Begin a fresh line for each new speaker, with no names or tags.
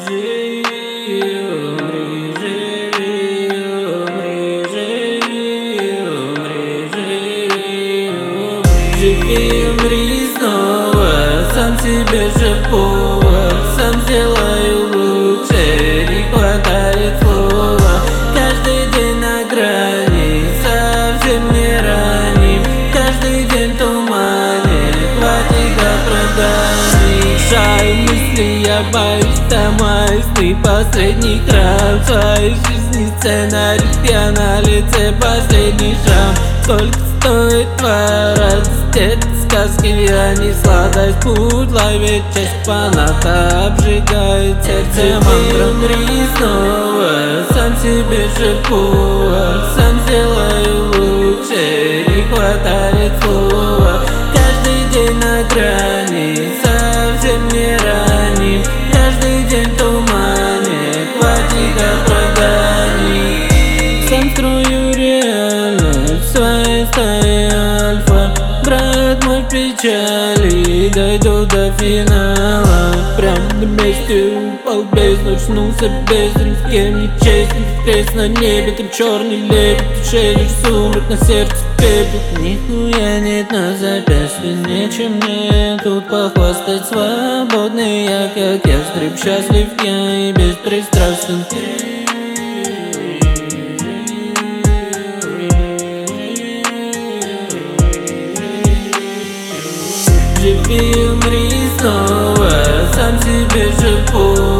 умри, живи, умри, живи, умри, живи, умри. Живи, умри снова, сам себе же повар, сам сделаю лучше, не хватает слова. Каждый день на грани, совсем не раним, каждый день в тумане, хватит оправданий. Шаю мысли, я боюсь, ломаюсь, ты последний храм своей жизни, сценарий, я на лице последний шрам. Сколько стоит твоя радость, это сказки, я не сладость, путь ловит часть фаната, обжигает сердце мантра. Умри снова, сам себе же повар, сам сделаю лучше, не хватает слова. Каждый день на грани, совсем не раним, каждый день в тумане, хватит оправданий. Сам строю реальность, своей стаи альфа, брат мой в печали, дойду до финала. Прям на месте упал в бездну, очнулся без ни с кем не честен. Крест на небе, там черный лебедь, в душе лишь сумрак, на сердце пепел. Нихуя нет на запястье, нечем мне тут похвастать. Свободный я, как ястреб, счастлив я и беспристрастен. Живи, умри снова, сам себе же повар.